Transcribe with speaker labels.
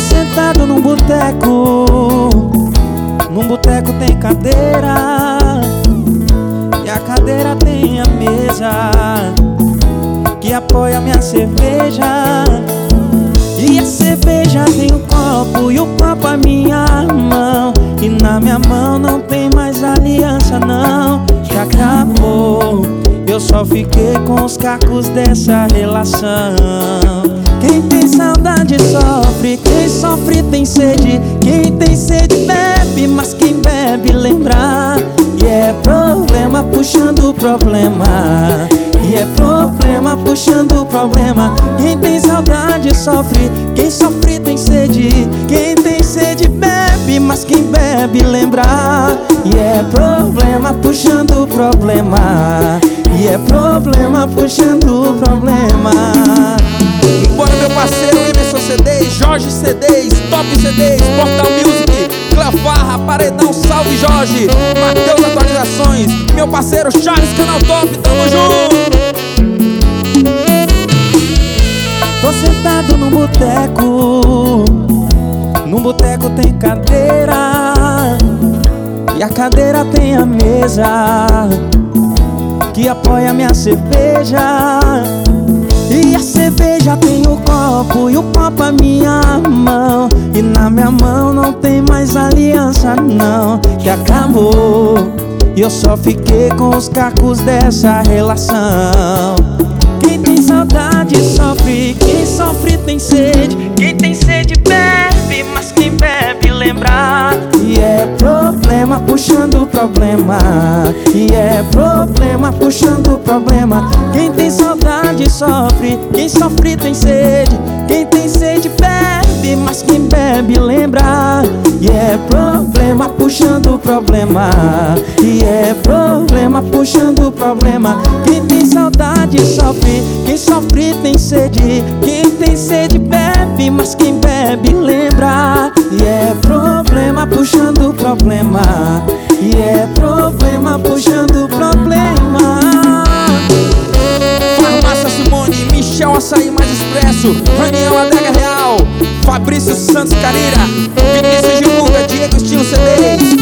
Speaker 1: sentado num boteco tem cadeira, e a cadeira tem a mesa que apoia minha cerveja. E a cerveja tem o copo, e o copo a minha mão, e na minha mão não tem mais aliança não, que acabou. Eu só fiquei com os cacos dessa relação. Quem tem saudade sofre, quem sofre tem sede. Quem tem sede bebe, mas quem bebe lembra. E é problema puxando problema, e é problema puxando problema. Quem tem saudade sofre, quem sofre tem sede. Quem tem sede bebe, mas quem bebe lembra. E é problema puxando problema, e é problema puxando problema.
Speaker 2: Bora meu parceiro Emerson CDs, Jorge CDs, Top CDs, Portal Music, Cleofarra, Paredão, Salve Jorge, Mateus Atualizações, meu parceiro Charles Canal Top, tamo junto.
Speaker 1: Tô sentado num boteco tem cadeira, e a cadeira tem a mesa que apoia minha cerveja. E a cerveja tem o copo, e o copo a minha mão, e na minha mão não tem mais aliança não, que acabou. E eu só fiquei com os cacos dessa relação. Quem tem saudade sofre, quem sofre tem sede. Quem tem sede bebe, mas quem bebe lembra. E é problema puxando problema, e é problema puxando problema. Quem tem saudade sofre, quem sofre tem sede. Quem tem sede bebe, mas quem bebe lembra. E é problema puxando problema, e é problema puxando problema. Quem tem saudade sofre, quem sofre tem sede. Quem tem sede bebe, mas quem bebe lembra. E é problema puxando problema, e é problema puxando problema.
Speaker 2: Farmácia Simone, Michel Açaí Mais Expresso, Raniel Adega Real, Fabrício Santos Carira, Vinícius Giluga, Diego Estilo CDs,